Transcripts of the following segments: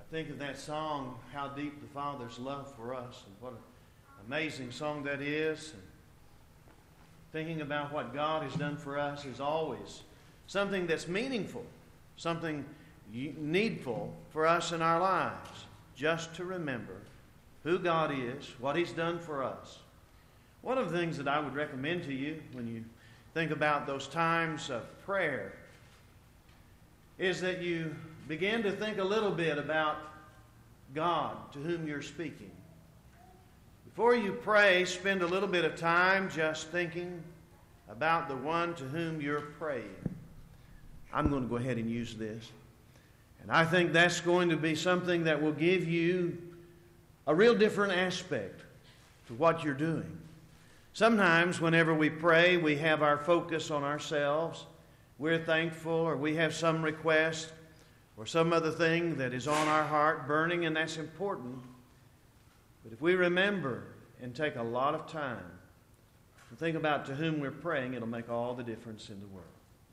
think of that song, How Deep the Father's Love for Us, and what an amazing song that is. And thinking about what God has done for us is always something that's meaningful, something needful for us in our lives, just to remember who God is, what He's done for us. One of the things that I would recommend to you when you think about those times of prayer is that you begin to think a little bit about God to whom you're speaking. Before you pray, spend a little bit of time just thinking about the one to whom you're praying. I'm going to go ahead and use this. And I think that's going to be something that will give you a real different aspect to what you're doing. Sometimes whenever we pray, we have our focus on ourselves. We're thankful, or we have some request or some other thing that is on our heart burning, and that's important. But if we remember and take a lot of time to think about to whom we're praying, it'll make all the difference in the world.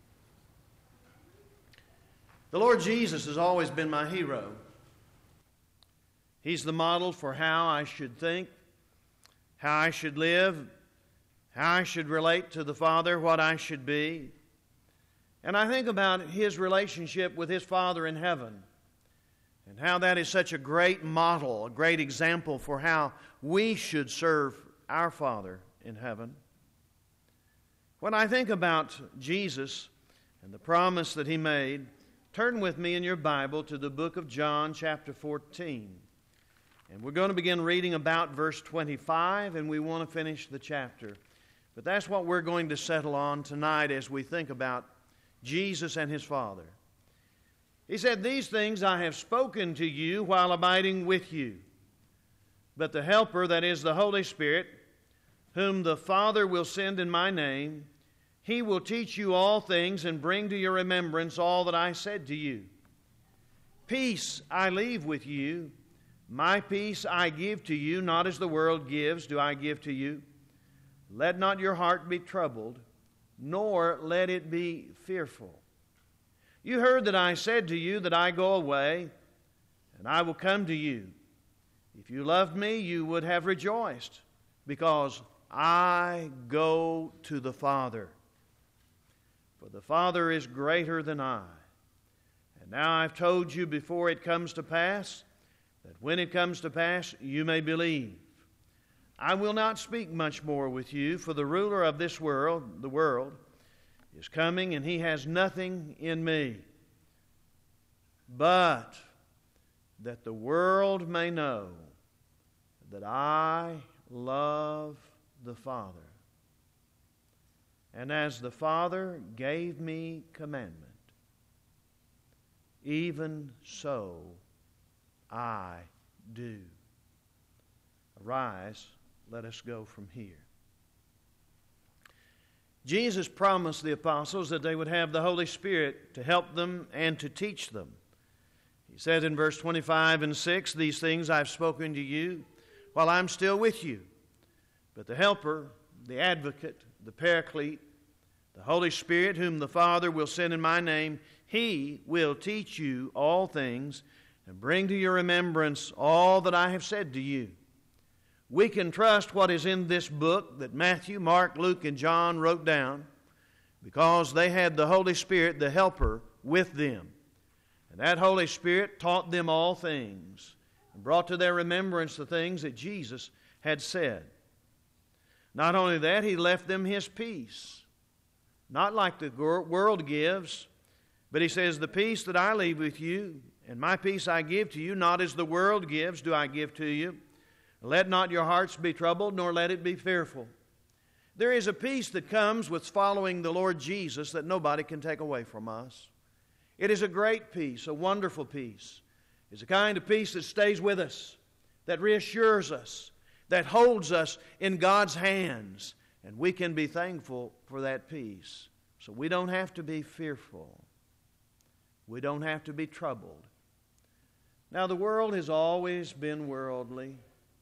The Lord Jesus has always been my hero. He's the model for how I should think, how I should live, how I should relate to the Father, what I should be. And I think about His relationship with His Father in heaven and how that is such a great model, a great example for how we should serve our Father in heaven. When I think about Jesus and the promise that He made, turn with me in your Bible to the book of John, chapter 14. And we're going to begin reading about verse 25, and we want to finish the chapter. But that's what we're going to settle on tonight as we think about Jesus and His Father. He said, "These things I have spoken to you while abiding with you. But the Helper, that is the Holy Spirit, whom the Father will send in my name, He will teach you all things and bring to your remembrance all that I said to you. Peace I leave with you. My peace I give to you, not as the world gives do I give to you. Let not your heart be troubled, nor let it be fearful. You heard that I said to you that I go away, and I will come to you. If you loved me, you would have rejoiced, because I go to the Father. For the Father is greater than I. And now I've told you before it comes to pass, that when it comes to pass, you may believe. I will not speak much more with you, for the ruler of this world, the world, is coming, and he has nothing in me. But that the world may know that I love the Father. And as the Father gave me commandment, even so I do. Arise, let us go from here." Jesus promised the apostles that they would have the Holy Spirit to help them and to teach them. He said in verse 25 and 6, "These things I've spoken to you while I'm still with you. But the Helper, the Advocate, the Paraclete, the Holy Spirit, whom the Father will send in my name, He will teach you all things and bring to your remembrance all that I have said to you." We can trust what is in this book that Matthew, Mark, Luke, and John wrote down because they had the Holy Spirit, the Helper, with them. And that Holy Spirit taught them all things and brought to their remembrance the things that Jesus had said. Not only that, He left them His peace. Not like the world gives, but He says, "The peace that I leave with you, and my peace I give to you, not as the world gives do I give to you. Let not your hearts be troubled, nor let it be fearful." There is a peace that comes with following the Lord Jesus that nobody can take away from us. It is a great peace, a wonderful peace. It's a kind of peace that stays with us, that reassures us, that holds us in God's hands, and we can be thankful for that peace. So we don't have to be fearful. We don't have to be troubled. Now, the world has always been worldly,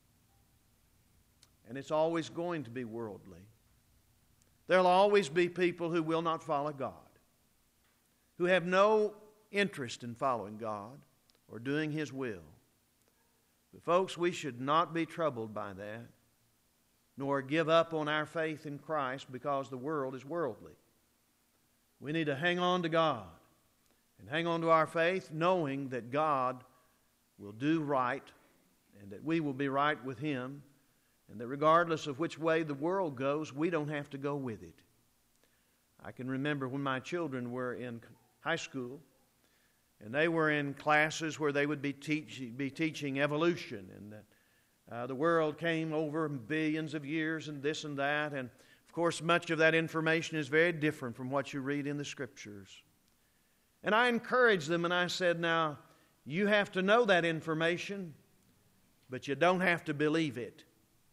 and it's always going to be worldly. There'll always be people who will not follow God, who have no interest in following God or doing His will. But folks, we should not be troubled by that, nor give up on our faith in Christ because the world is worldly. We need to hang on to God and hang on to our faith, knowing that God will do right and that we will be right with Him, and that regardless of which way the world goes, we don't have to go with it. I can remember when my children were in high school, and they were in classes where they would be teaching evolution, and that the world came over billions of years and this and that. And, of course, much of that information is very different from what you read in the Scriptures. And I encouraged them, and I said, now, you have to know that information, but you don't have to believe it.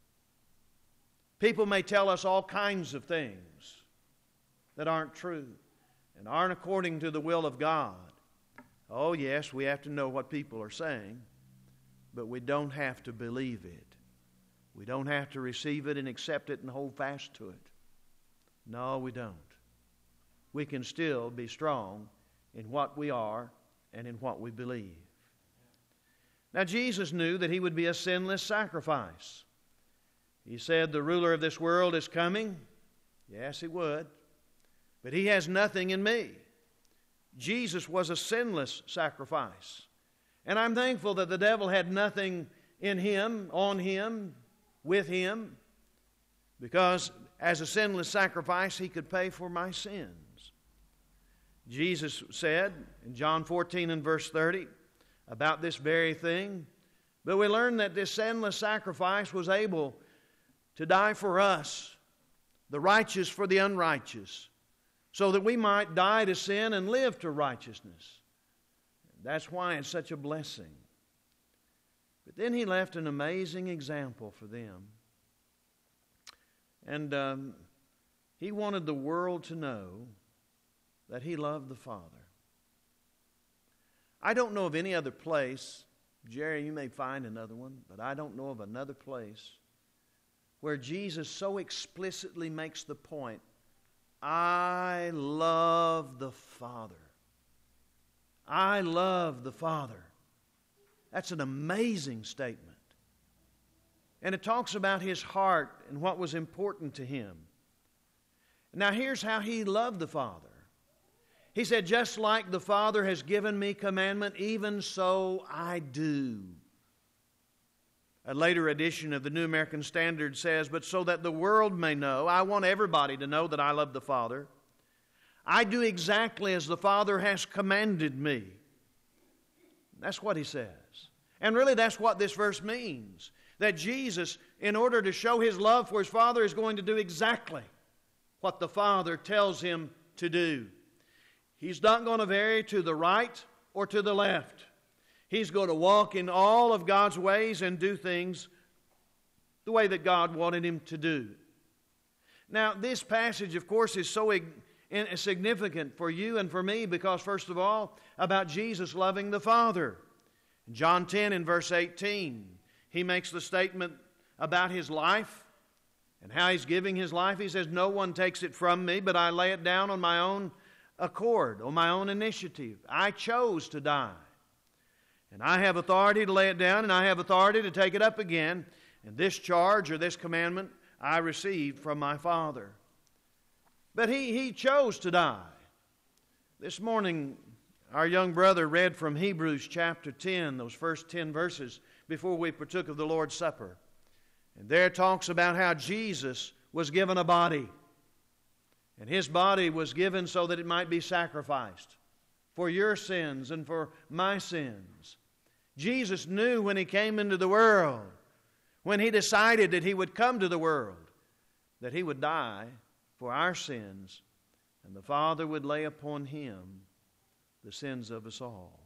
People may tell us all kinds of things that aren't true and aren't according to the will of God. Oh, yes, we have to know what people are saying, but we don't have to believe it. We don't have to receive it and accept it and hold fast to it. No, we don't. We can still be strong in what we are and in what we believe. Now, Jesus knew that He would be a sinless sacrifice. He said, the ruler of this world is coming. Yes, He would. But He has nothing in me. Jesus was a sinless sacrifice. And I'm thankful that the devil had nothing in Him, on Him, with Him, because as a sinless sacrifice, He could pay for my sins. Jesus said in John 14 and verse 30 about this very thing, but we learn that this sinless sacrifice was able to die for us, the righteous for the unrighteous, so that we might die to sin and live to righteousness. That's why it's such a blessing. But then He left an amazing example for them. And He wanted the world to know that He loved the Father. I don't know of any other place, Jerry, you may find another one, but I don't know of another place where Jesus so explicitly makes the point, I love the Father. I love the Father. That's an amazing statement. And it talks about His heart and what was important to Him. Now here's how He loved the Father. He said, just like the Father has given me commandment, even so I do. A later edition of the New American Standard says, but so that the world may know, I want everybody to know that I love the Father. I do exactly as the Father has commanded me. That's what He says. And really that's what this verse means. That Jesus, in order to show His love for His Father, is going to do exactly what the Father tells Him to do. He's not going to vary to the right or to the left. He's going to walk in all of God's ways and do things the way that God wanted Him to do. Now, this passage, of course, is so significant for you and for me because, first of all, about Jesus loving the Father. In John 10 in verse 18, He makes the statement about His life and how He's giving His life. He says, no one takes it from me, but I lay it down on my own accord, on my own initiative. I chose to die. And I have authority to lay it down, and I have authority to take it up again. And this charge or this commandment I received from my Father. But he chose to die. This morning, our young brother read from Hebrews chapter 10, those first 10 verses before we partook of the Lord's Supper. And there it talks about how Jesus was given a body. And His body was given so that it might be sacrificed for your sins and for my sins. Jesus knew when He came into the world, when He decided that He would come to the world, that He would die for our sins, and the Father would lay upon Him the sins of us all.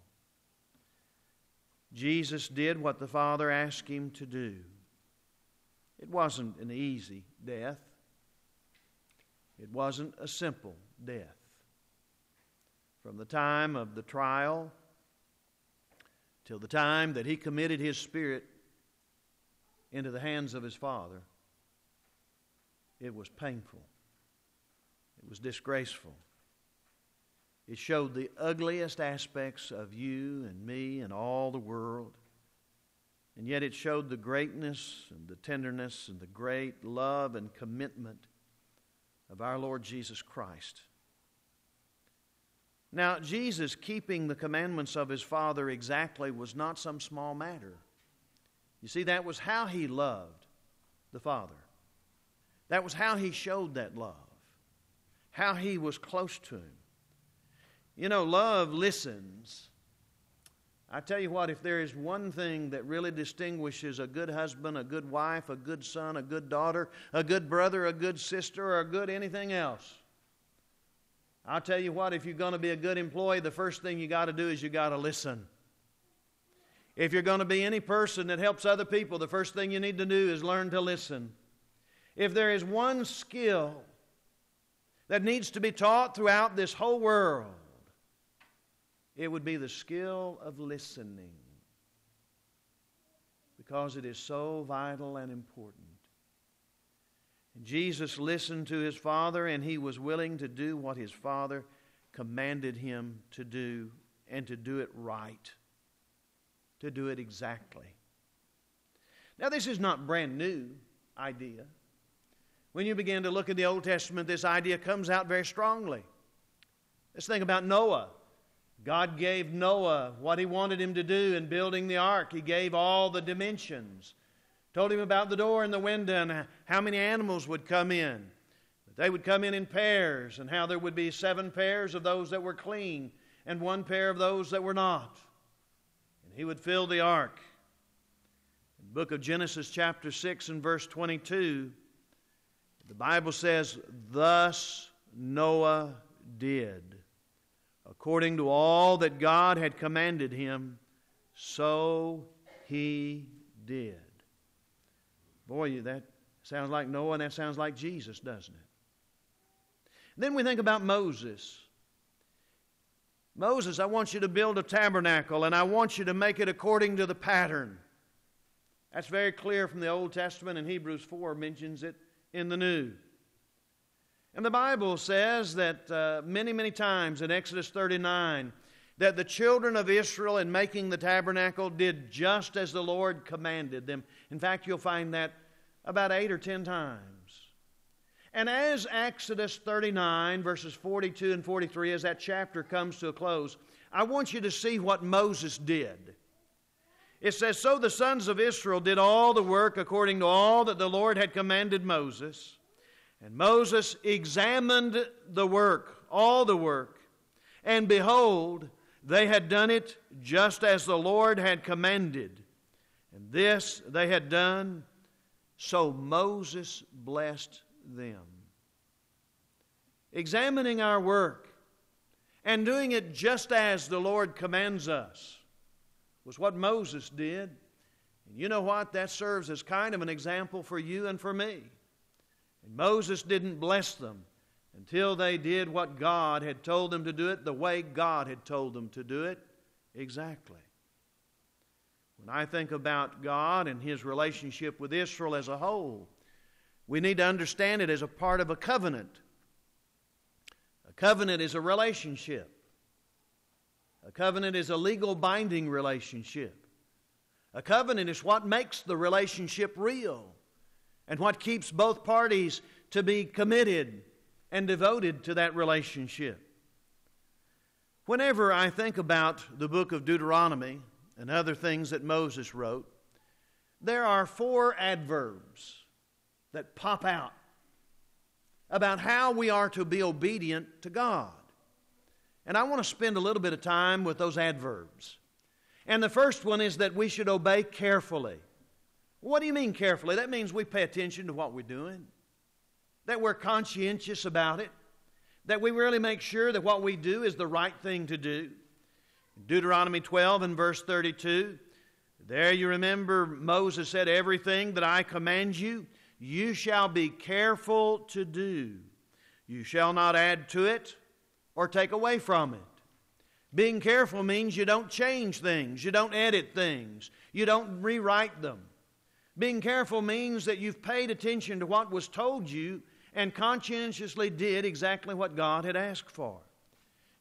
Jesus did what the Father asked Him to do. It wasn't an easy death. It wasn't a simple death. From the time of the trial till the time that He committed His spirit into the hands of His Father, it was painful. It was disgraceful. It showed the ugliest aspects of you and me and all the world. And yet it showed the greatness and the tenderness and the great love and commitment of our Lord Jesus Christ. Now, Jesus keeping the commandments of His Father exactly was not some small matter. You see, that was how He loved the Father. That was how He showed that love, how He was close to Him. You know, love listens. I tell you what, if there is one thing that really distinguishes a good husband, a good wife, a good son, a good daughter, a good brother, a good sister, or a good anything else, I'll tell you what, if you're going to be a good employee, the first thing you got to do is you got to listen. If you're going to be any person that helps other people, the first thing you need to do is learn to listen. If there is one skill that needs to be taught throughout this whole world, it would be the skill of listening, because it is so vital and important. And Jesus listened to His Father, and He was willing to do what His Father commanded Him to do, and to do it right, to do it exactly. Now, this is not brand new idea. When you begin to look at the Old Testament, this idea comes out very strongly. Let's think about Noah. God gave Noah what He wanted him to do in building the ark. He gave all the dimensions. Told him about the door and the window and how many animals would come in. That they would come in pairs, and how there would be 7 pairs of those that were clean and 1 pair of those that were not. And He would fill the ark. In the book of Genesis chapter 6 and verse 22, the Bible says, "Thus Noah did, according to all that God had commanded him, so he did." Boy, that sounds like Noah, and that sounds like Jesus, doesn't it? Then we think about Moses. Moses, I want you to build a tabernacle, and I want you to make it according to the pattern. That's very clear from the Old Testament, and Hebrews 4 mentions it in the New. And the Bible says that many, many times in Exodus 39, that the children of Israel in making the tabernacle did just as the Lord commanded them. In fact, you'll find that about 8 or 10 times. And as Exodus 39, verses 42 and 43, as that chapter comes to a close, I want you to see what Moses did. It says, "So the sons of Israel did all the work according to all that the Lord had commanded Moses. And Moses examined the work, all the work, and behold, they had done it just as the Lord had commanded. And this they had done, so Moses blessed them." Examining our work and doing it just as the Lord commands us was what Moses did. And you know what? That serves as kind of an example for you and for me. And Moses didn't bless them until they did what God had told them to do it, the way God had told them to do it exactly. When I think about God and His relationship with Israel as a whole, we need to understand it as a part of a covenant. A covenant is a relationship. A covenant is a legal binding relationship. A covenant is what makes the relationship real, and what keeps both parties to be committed and devoted to that relationship. Whenever I think about the book of Deuteronomy and other things that Moses wrote, there are 4 adverbs that pop out about how we are to be obedient to God. And I want to spend a little bit of time with those adverbs. And the first one is that we should obey carefully. What do you mean carefully? That means we pay attention to what we're doing, that we're conscientious about it, that we really make sure that what we do is the right thing to do. In Deuteronomy 12 and verse 32, there you remember Moses said, "Everything that I command you, you shall be careful to do. You shall not add to it or take away from it." Being careful means you don't change things, you don't edit things, you don't rewrite them. Being careful means that you've paid attention to what was told you and conscientiously did exactly what God had asked for.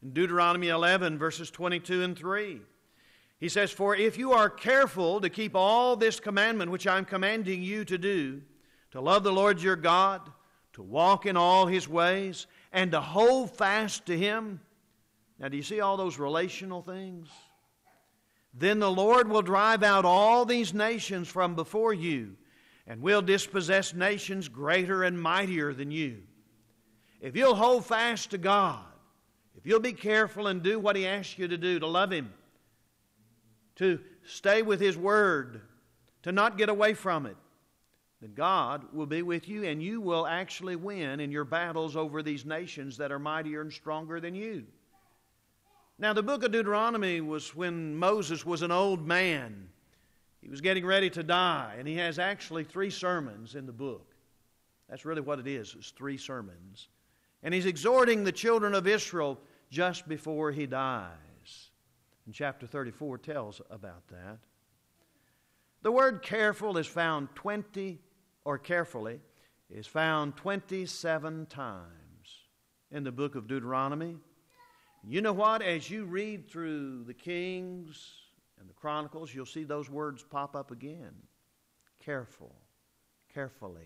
In Deuteronomy 11, verses 22 and 3, he says, "For if you are careful to keep all this commandment which I am commanding you to do, to love the Lord your God, to walk in all His ways, and to hold fast to Him." Now, do you see all those relational things? "Then the Lord will drive out all these nations from before you, and will dispossess nations greater and mightier than you." If you'll hold fast to God, if you'll be careful and do what He asks you to do, to love Him, to stay with His Word, to not get away from it, then God will be with you, and you will actually win in your battles over these nations that are mightier and stronger than you. Now, the book of Deuteronomy was when Moses was an old man. He was getting ready to die, and he has actually 3 sermons in the book. That's really what it is. It's 3 sermons. And he's exhorting the children of Israel just before he dies. And chapter 34 tells about that. The word careful is found carefully is found 27 times in the book of Deuteronomy. You know what? As you read through the Kings and the Chronicles, you'll see those words pop up again. Careful, carefully.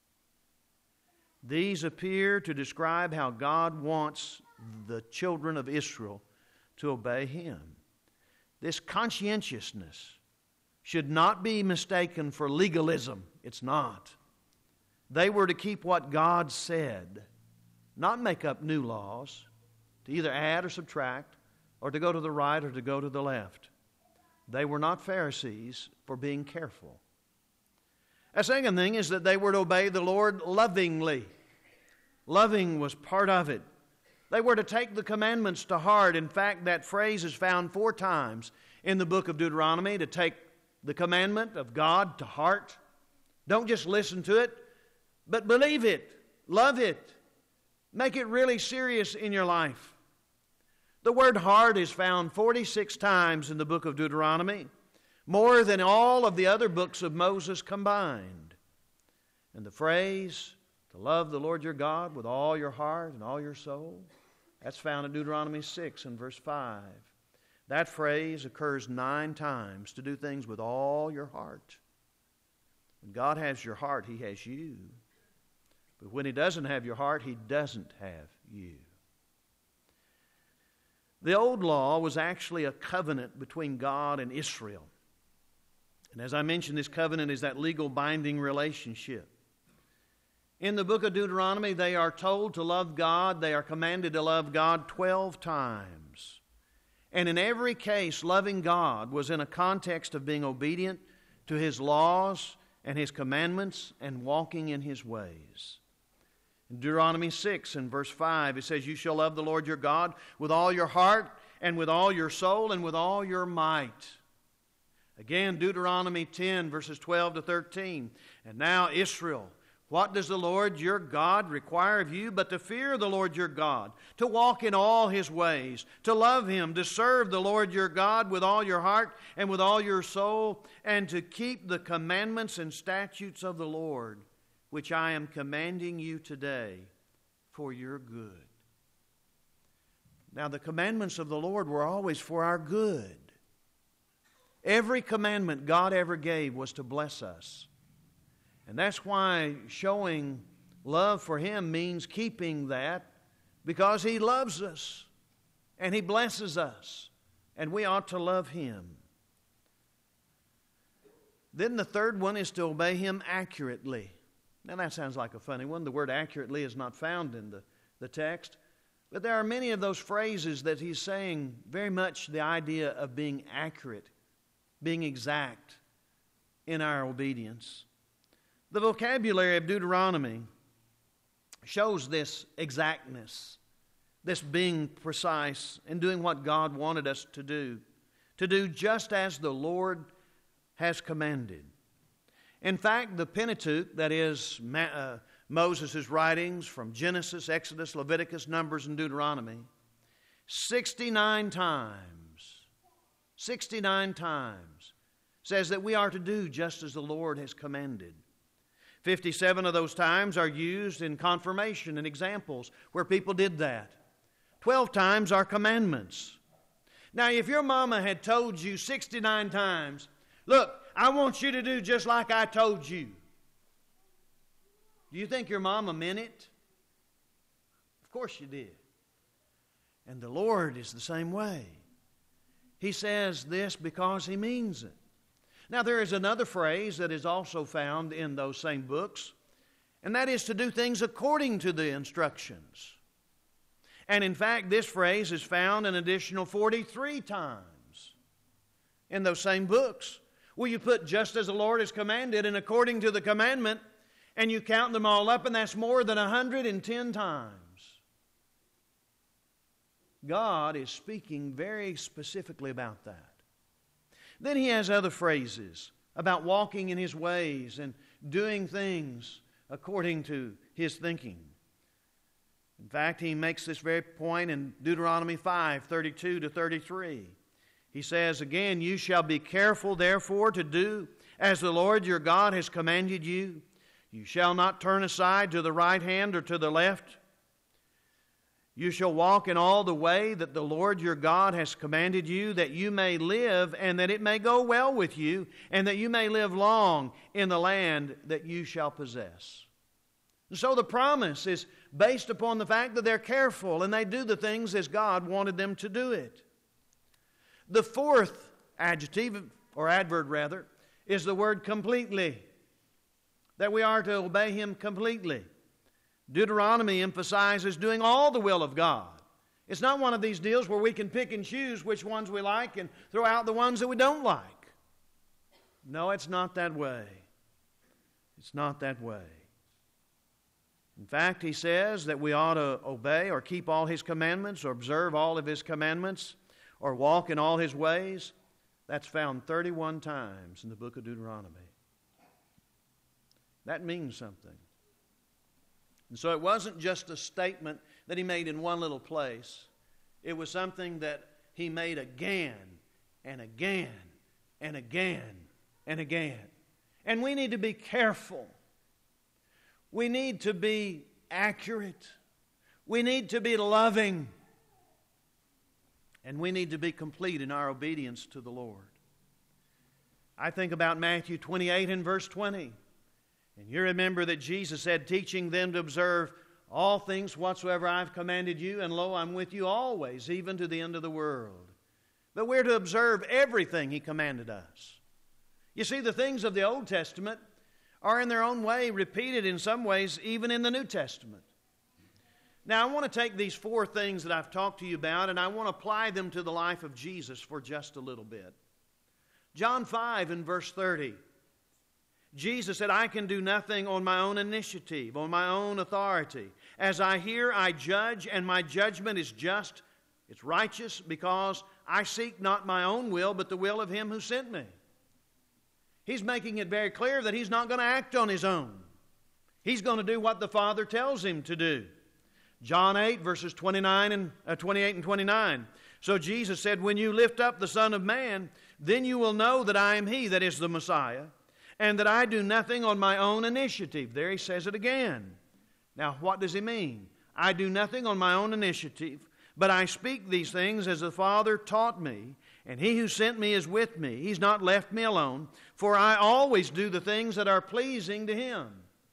These appear to describe how God wants the children of Israel to obey Him. This conscientiousness should not be mistaken for legalism. It's not. They were to keep what God said, not make up new laws, to either add or subtract, or to go to the right or to go to the left. They were not Pharisees for being careful. A second thing is that they were to obey the Lord lovingly. Loving was part of it. They were to take the commandments to heart. In fact, that phrase is found 4 times in the book of Deuteronomy, to take the commandment of God to heart. Don't just listen to it, but believe it, love it, make it really serious in your life. The word heart is found 46 times in the book of Deuteronomy, more than all of the other books of Moses combined. And the phrase, to love the Lord your God with all your heart and all your soul, that's found in Deuteronomy 6 and verse 5. That phrase occurs 9 times, to do things with all your heart. When God has your heart, He has you. But when He doesn't have your heart, He doesn't have you. The old law was actually a covenant between God and Israel. And as I mentioned, this covenant is that legal binding relationship. In the book of Deuteronomy, they are told to love God. They are commanded to love God 12 times. And in every case, loving God was in a context of being obedient to His laws and His commandments and walking in His ways. In Deuteronomy 6 and verse 5, it says, "You shall love the Lord your God with all your heart and with all your soul and with all your might." Again, Deuteronomy 10 verses 12 to 13. "And now, Israel, what does the Lord your God require of you but to fear the Lord your God, to walk in all His ways, to love Him, to serve the Lord your God with all your heart and with all your soul, and to keep the commandments and statutes of the Lord, which I am commanding you today for your good." Now, the commandments of the Lord were always for our good. Every commandment God ever gave was to bless us. And that's why showing love for Him means keeping that, because He loves us and He blesses us, and we ought to love Him. Then the third one is to obey Him accurately. Now that sounds like a funny one. The word accurately is not found in the text. But there are many of those phrases that he's saying very much the idea of being accurate, being exact in our obedience. The vocabulary of Deuteronomy shows this exactness, this being precise and doing what God wanted us to do just as the Lord has commanded. In fact, the Pentateuch, that is Moses' writings from Genesis, Exodus, Leviticus, Numbers, and Deuteronomy, 69 times says that we are to do just as the Lord has commanded. 57 of those times are used in confirmation and examples where people did that. 12 times are commandments. Now, if your mama had told you 69 times, look, I want you to do just like I told you, do you think your mama meant it? Of course you did. And the Lord is the same way. He says this because He means it. Now, there is another phrase that is also found in those same books, and that is to do things according to the instructions. And in fact, this phrase is found an additional 43 times in those same books. Well, you put just as the Lord has commanded and according to the commandment, and you count them all up, and that's more than 110 times. God is speaking very specifically about that. Then He has other phrases about walking in His ways and doing things according to His thinking. In fact, He makes this very point in Deuteronomy 5:32-33. He says, again, you shall be careful, therefore, to do as the Lord your God has commanded you. You shall not turn aside to the right hand or to the left. You shall walk in all the way that the Lord your God has commanded you, that you may live and that it may go well with you, and that you may live long in the land that you shall possess. And so the promise is based upon the fact that they're careful and they do the things as God wanted them to do it. The fourth adjective, or adverb rather, is the word completely. That we are to obey Him completely. Deuteronomy emphasizes doing all the will of God. It's not one of these deals where we can pick and choose which ones we like and throw out the ones that we don't like. No, it's not that way. It's not that way. In fact, He says that we ought to obey or keep all His commandments or observe all of His commandments or walk in all His ways. That's found 31 times in the book of Deuteronomy. That means something. And so it wasn't just a statement that He made in one little place. It was something that He made again and again and again and again. And we need to be careful. We need to be accurate. We need to be loving. And we need to be complete in our obedience to the Lord. I think about Matthew 28 and verse 20. And you remember that Jesus said, teaching them to observe all things whatsoever I've commanded you, and lo, I'm with you always, even to the end of the world. But we're to observe everything He commanded us. You see, the things of the Old Testament are in their own way repeated in some ways even in the New Testament. Now, I want to take these four things that I've talked to you about, and I want to apply them to the life of Jesus for just a little bit. John 5 and verse 30. Jesus said, I can do nothing on my own initiative, on my own authority. As I hear, I judge, and my judgment is just, it's righteous, because I seek not my own will, but the will of Him who sent me. He's making it very clear that He's not going to act on His own. He's going to do what the Father tells Him to do. John 8, verses 28 and 29. So Jesus said, when you lift up the Son of Man, then you will know that I am He, that is the Messiah, and that I do nothing on my own initiative. There He says it again. Now, what does He mean? I do nothing on my own initiative, but I speak these things as the Father taught me, and He who sent me is with me. He's not left me alone, for I always do the things that are pleasing to Him.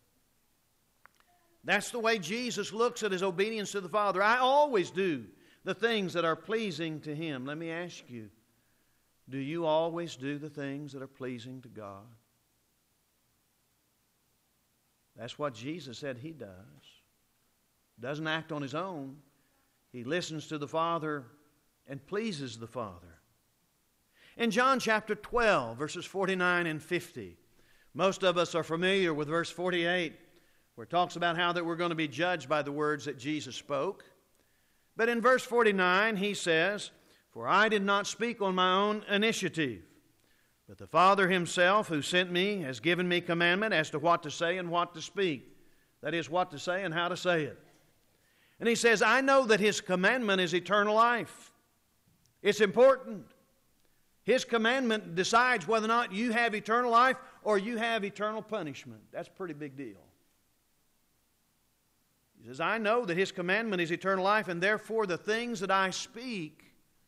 That's the way Jesus looks at His obedience to the Father. I always do the things that are pleasing to Him. Let me ask you, do you always do the things that are pleasing to God? That's what Jesus said He does. Doesn't act on His own. He listens to the Father and pleases the Father. In John chapter 12, verses 49 and 50, most of us are familiar with verse 48, where it talks about how that we're going to be judged by the words that Jesus spoke. But in verse 49, He says, for I did not speak on my own initiative, but the Father Himself who sent me has given me commandment as to what to say and what to speak. That is, what to say and how to say it. And He says, I know that His commandment is eternal life. It's important. His commandment decides whether or not you have eternal life or you have eternal punishment. That's a pretty big deal. He says, I know that His commandment is eternal life, and therefore the things that I speak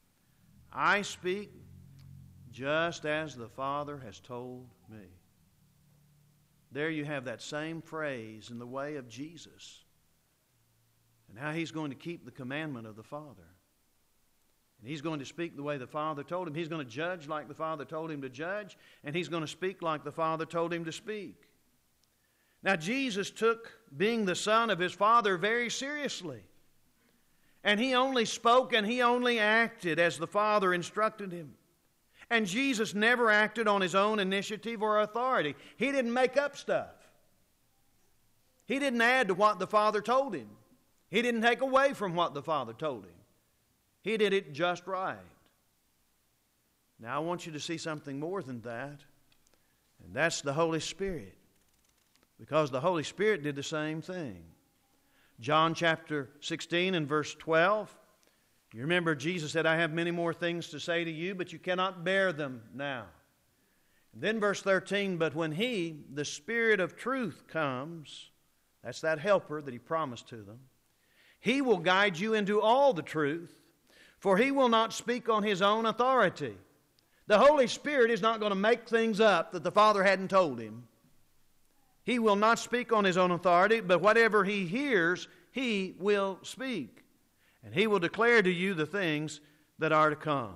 just as the Father has told me. There you have that same phrase in the way of Jesus and how He's going to keep the commandment of the Father. And He's going to speak the way the Father told Him. He's going to judge like the Father told Him to judge, and He's going to speak like the Father told Him to speak. Now, Jesus took being the Son of His Father very seriously. And He only spoke and He only acted as the Father instructed Him. And Jesus never acted on His own initiative or authority. He didn't make up stuff. He didn't add to what the Father told Him. He didn't take away from what the Father told Him. He did it just right. Now, I want you to see something more than that, and that's the Holy Spirit. Because the Holy Spirit did the same thing. John chapter 16 and verse 12. You remember Jesus said, I have many more things to say to you, but you cannot bear them now. And then verse 13, but when He, the Spirit of truth, comes, that's that helper that He promised to them, He will guide you into all the truth, for He will not speak on His own authority. The Holy Spirit is not going to make things up that the Father hadn't told Him. He will not speak on His own authority, but whatever He hears, He will speak. And He will declare to you the things that are to come.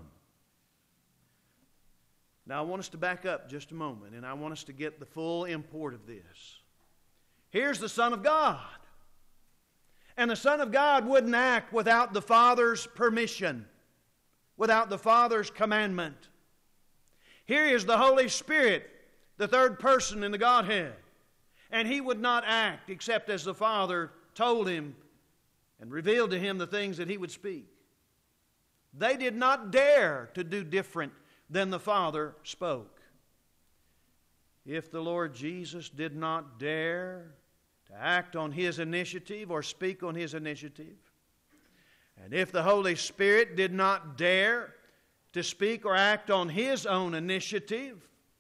Now I want us to back up just a moment, and I want us to get the full import of this. Here's the Son of God. And the Son of God wouldn't act without the Father's permission, without the Father's commandment. Here is the Holy Spirit, the third person in the Godhead. And He would not act except as the Father told Him and revealed to Him the things that He would speak. They did not dare to do different than the Father spoke. If the Lord Jesus did not dare to act on His initiative or speak on His initiative, and if the Holy Spirit did not dare to speak or act on His own initiative,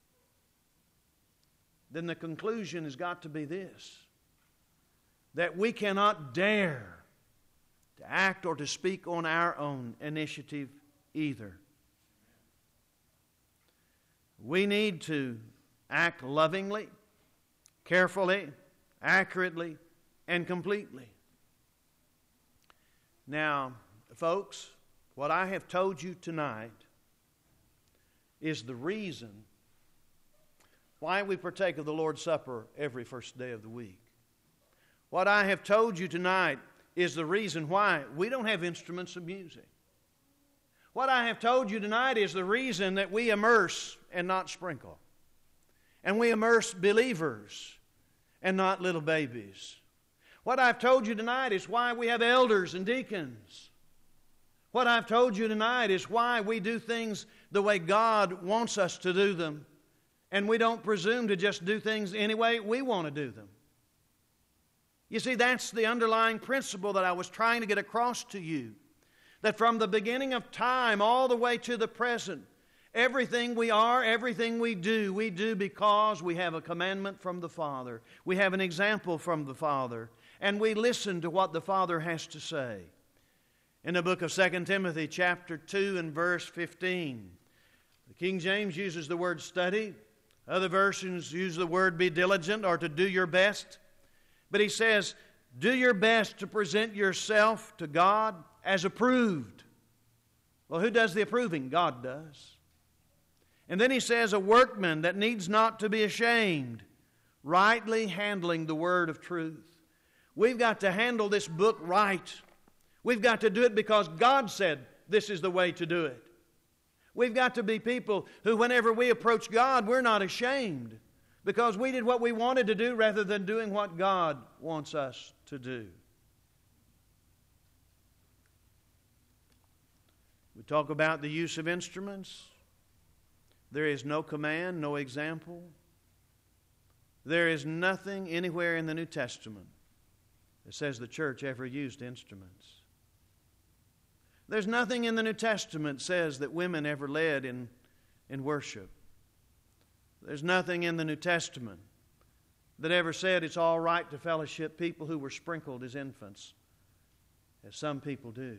then the conclusion has got to be this: that we cannot dare to act or to speak on our own initiative either. We need to act lovingly, carefully, accurately, and completely. Now, folks, what I have told you tonight is the reason why we partake of the Lord's Supper every first day of the week. What I have told you tonight is the reason why we don't have instruments of music. What I have told you tonight is the reason that we immerse and not sprinkle. And we immerse believers and not little babies. What I've told you tonight is why we have elders and deacons. What I've told you tonight is why we do things the way God wants us to do them. And we don't presume to just do things any way we want to do them. You see, that's the underlying principle that I was trying to get across to you. That from the beginning of time all the way to the present, everything we are, everything we do because we have a commandment from the Father. We have an example from the Father. And we listen to what the Father has to say. In the book of 2 Timothy chapter 2 and verse 15, the King James uses the word study. Other versions use the word be diligent or to do your best. But he says, do your best to present yourself to God as approved. Well, who does the approving? God does. And then he says, a workman that needs not to be ashamed, rightly handling the word of truth. We've got to handle this book right. We've got to do it because God said this is the way to do it. We've got to be people who, whenever we approach God, we're not ashamed because we did what we wanted to do rather than doing what God wants us to do. We talk about the use of instruments. There is no command, no example. There is nothing anywhere in the New Testament that says the church ever used instruments. There's nothing in the New Testament that says that women ever led in worship. There's nothing in the New Testament that ever said it's all right to fellowship people who were sprinkled as infants, as some people do.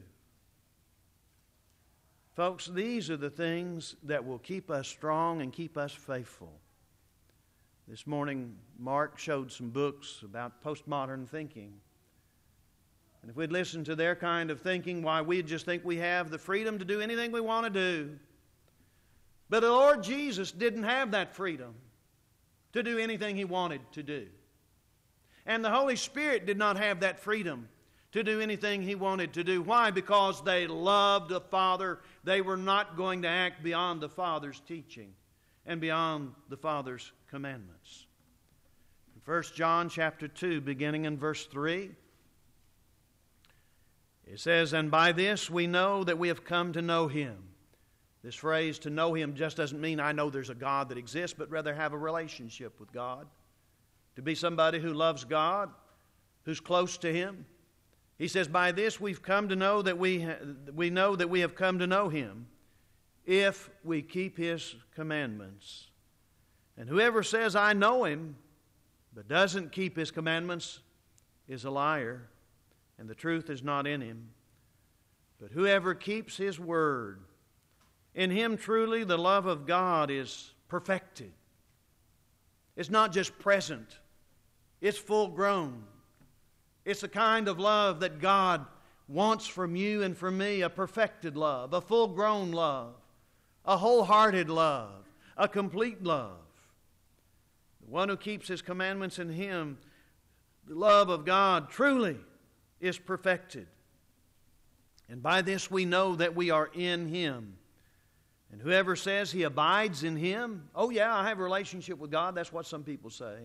Folks, these are the things that will keep us strong and keep us faithful. This morning, Mark showed some books about postmodern thinking. And if we'd listened to their kind of thinking, why, we'd just think we have the freedom to do anything we want to do. But the Lord Jesus didn't have that freedom to do anything He wanted to do. And the Holy Spirit did not have that freedom to do anything He wanted to do. Why? Because they loved the Father. They were not going to act beyond the Father's teaching and beyond the Father's commandments. 1 John chapter 2, beginning in verse 3, it says, "And by this we know that we have come to know Him." This phrase, to know Him, just doesn't mean I know there's a God that exists, but rather have a relationship with God. To be somebody who loves God, who's close to Him. He says, by this we've come to know that we know that we have come to know Him, if we keep His commandments. And whoever says, I know Him, but doesn't keep His commandments, is a liar, and the truth is not in him. But whoever keeps His word, in him truly the love of God is perfected. It's not just present, it's full grown. It's the kind of love that God wants from you and from me, a perfected love, a full grown love, a wholehearted love, a complete love. The one who keeps His commandments, in him, the love of God truly is perfected. And by this we know that we are in Him. And whoever says he abides in Him, oh yeah, I have a relationship with God, that's what some people say.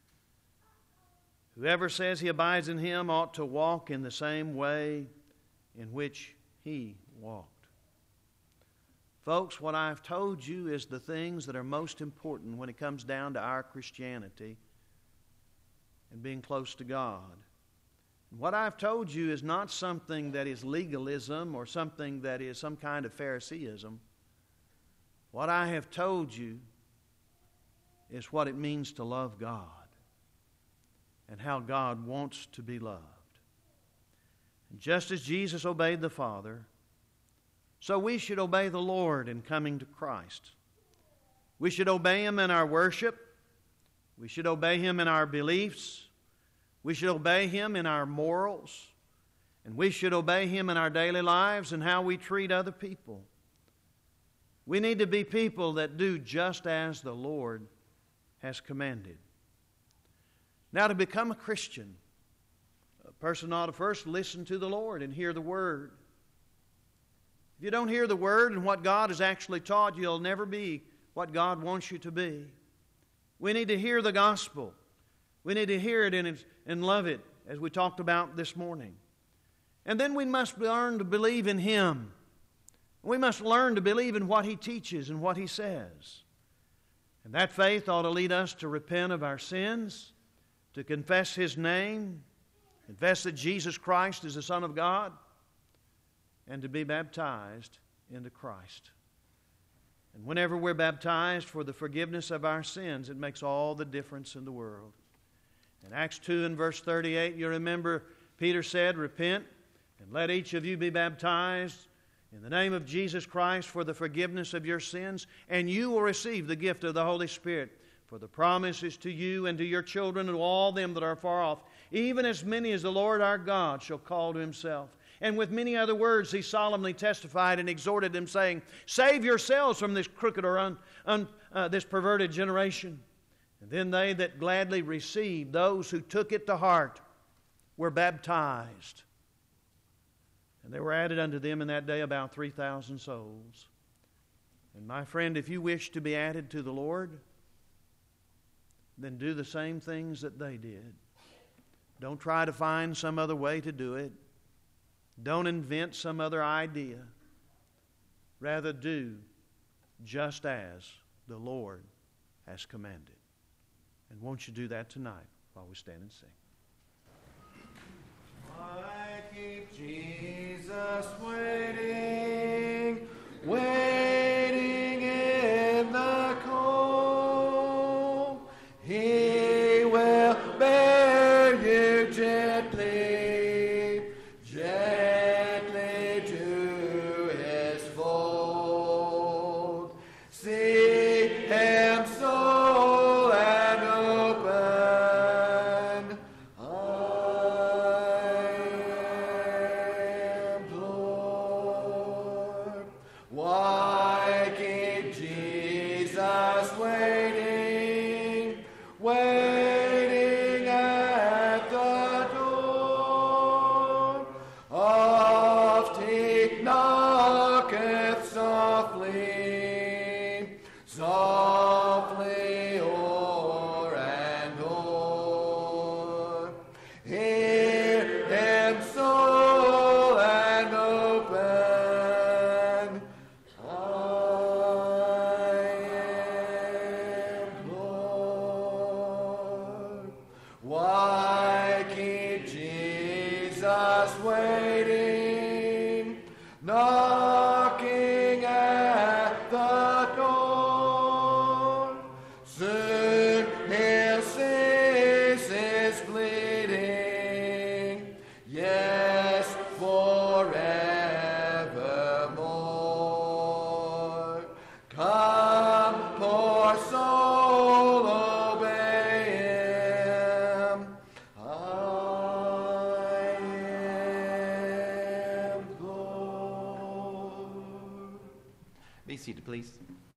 Whoever says he abides in Him ought to walk in the same way in which He walked. Folks, what I've told you is the things that are most important when it comes down to our Christianity and being close to God. What I've told you is not something that is legalism or something that is some kind of Phariseeism. What I have told you is what it means to love God and how God wants to be loved. And just as Jesus obeyed the Father, so we should obey the Lord in coming to Christ. We should obey Him in our worship. We should obey Him in our beliefs. We should obey Him in our morals. And we should obey Him in our daily lives and how we treat other people. We need to be people that do just as the Lord has commanded. Now, to become a Christian, a person ought to first listen to the Lord and hear the Word. If you don't hear the Word and what God has actually taught, you'll never be what God wants you to be. We need to hear the gospel. We need to hear it and love it, as we talked about this morning. And then we must learn to believe in Him. We must learn to believe in what He teaches and what He says. And that faith ought to lead us to repent of our sins, to confess His name, confess that Jesus Christ is the Son of God, and to be baptized into Christ. And whenever we're baptized for the forgiveness of our sins, it makes all the difference in the world. In Acts 2 and verse 38, you remember Peter said, repent and let each of you be baptized in the name of Jesus Christ for the forgiveness of your sins, and you will receive the gift of the Holy Spirit. For the promise is to you and to your children and to all them that are far off, even as many as the Lord our God shall call to Himself. And with many other words he solemnly testified and exhorted them, saying, save yourselves from this crooked or this perverted generation. And then they that gladly received, those who took it to heart, were baptized. And there were added unto them in that day about 3,000 souls. And my friend, if you wish to be added to the Lord, then do the same things that they did. Don't try to find some other way to do it. Don't invent some other idea. Rather do just as the Lord has commanded. And won't you do that tonight while we stand and sing? I keep Jesus waiting, waiting in the cold. He will knocketh softly o'er and o'er. Hear him soul and open. I am Lord. Why keep Jesus waiting, knocking at the door? Soon he'll cease his bleeding, yes, forevermore. Come, poor soul, obey him. I am Lord. Be seated, please.